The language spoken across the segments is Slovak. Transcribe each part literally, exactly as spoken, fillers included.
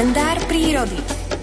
Kalendár prírody.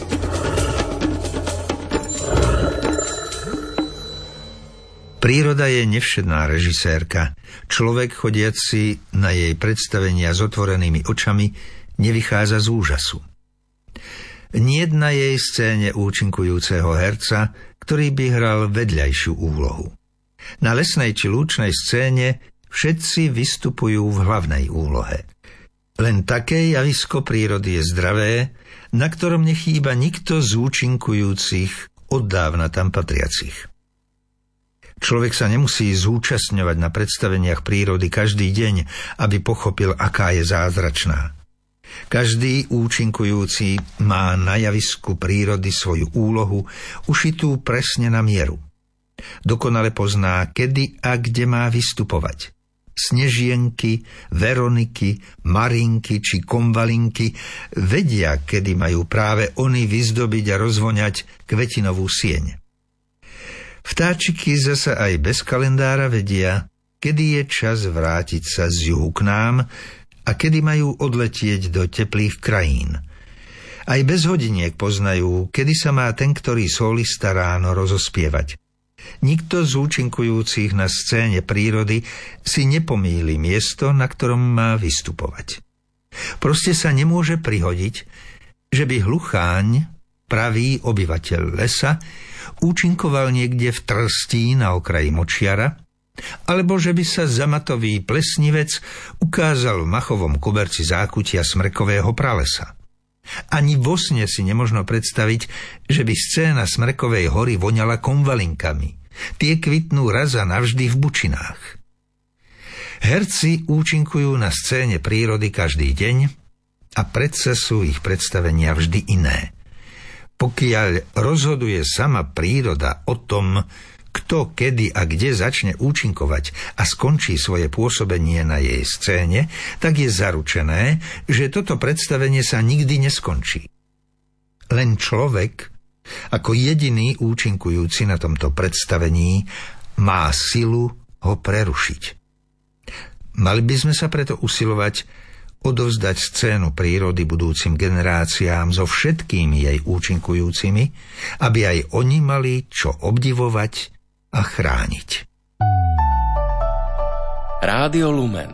Príroda je nevšedná režisérka. Človek chodiaci na jej predstavenia s otvorenými očami nevychádza z úžasu. Niet na jej scéne účinkujúceho herca, ktorý by hral vedľajšiu úlohu. Na lesnej či lúčnej scéne všetci vystupujú v hlavnej úlohe. Len také javisko prírody je zdravé, na ktorom nechýba nikto z účinkujúcich od dávna tam patriacich. Človek sa nemusí zúčastňovať na predstaveniach prírody každý deň, aby pochopil, aká je zázračná. Každý účinkujúci má na javisku prírody svoju úlohu, ušitú presne na mieru. Dokonale pozná, kedy a kde má vystupovať. Snežienky, Veroniky, Marinky či Konvalinky vedia, kedy majú práve oni vyzdobiť a rozvoňať kvetinovú sieň. Vtáčiky zasa aj bez kalendára vedia, kedy je čas vrátiť sa z juhu k nám a kedy majú odletieť do teplých krajín. Aj bez hodiniek poznajú, kedy sa má ten, ktorý solista ráno rozospievať. Nikto z účinkujúcich na scéne prírody si nepomýli miesto, na ktorom má vystupovať. Proste sa nemôže prihodiť, že by hlucháň, pravý obyvateľ lesa, účinkoval niekde v Trstí na okraji Močiara, alebo že by sa zamatový plesnivec ukázal v machovom koberci zákutia smrekového pralesa. Ani vo sne si nemožno predstaviť, že by scéna Smrekovej hory voňala konvalinkami. Tie kvitnú raz a navždy v bučinách. Herci účinkujú na scéne prírody každý deň a predsa sú ich predstavenia vždy iné. Pokiaľ rozhoduje sama príroda o tom, kto, kedy a kde začne účinkovať a skončí svoje pôsobenie na jej scéne, tak je zaručené, že toto predstavenie sa nikdy neskončí. Len človek, ako jediný účinkujúci na tomto predstavení, má silu ho prerušiť. Mali by sme sa preto usilovať odovzdať scénu prírody budúcim generáciám so všetkými jej účinkujúcimi, aby aj oni mali čo obdivovať a chrániť. Rádio Lumen.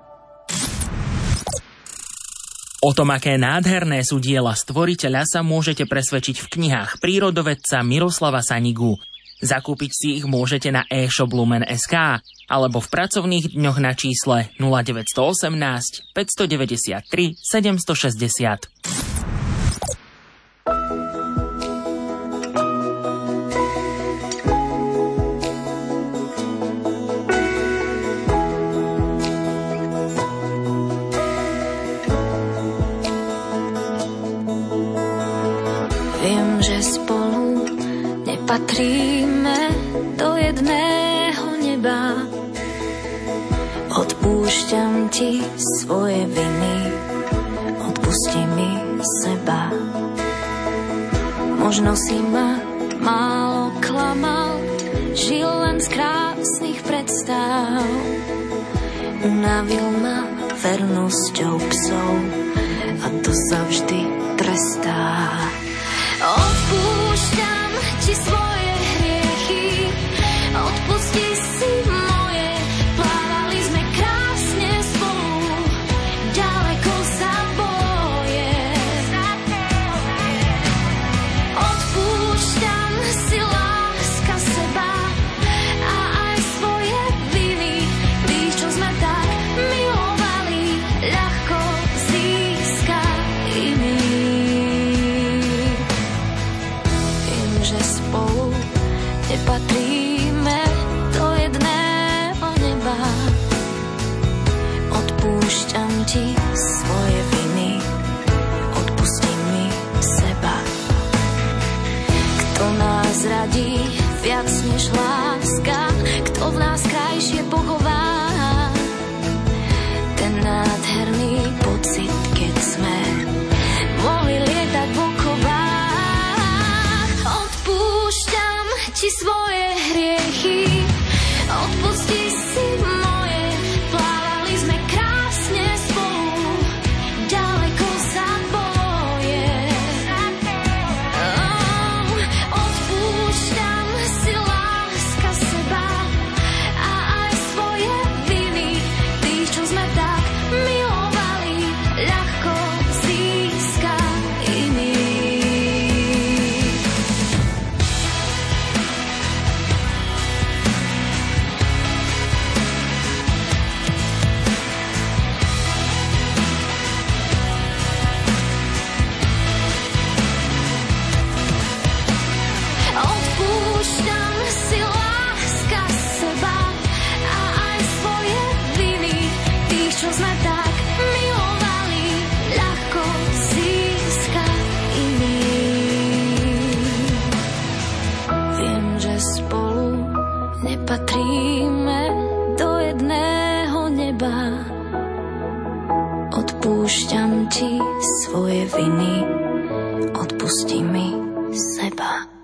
O tom, aké nádherné sú diela stvoriteľa, sa môžete presvedčiť v knihách prírodovedca Miroslava Sanigu. Zakúpiť si ich môžete na e-shop lumen bodka es ká alebo v pracovných dňoch na čísle nula deväť jedna osem, päť deväť tri, sedem šesť nula. Viem, že spolu nepatríme do jedného neba. Odpúšťam ti svoje viny, odpusti mi seba. Možno si ma málo klamal, žil len z krásnych predstav. Unavil ma vernosťou psov a to sa vždy trestá. Odpúšťam ti svoje hriechy, odpusti si moje, plávali sme krásne spolu, ďaleko za boje. Odpúšťam si láska seba a aj svoje viny, víš, čo sme tak milovali, ľahko získa iný. Že spolu nepatríme do jedného neba. Odpúšťam ti svoje viny, odpusti mi seba. Kto nás radí viac než láska, kto v nás krajšie pochová ten nádherný pocit, keď sme mohli lietať v okovách. Odpúšťam ti svoje hriechy, odpusti si moje, plávali sme krásne spolu, ďaleko za boje. odpúšťam ti svoje viny, odpusti mi seba.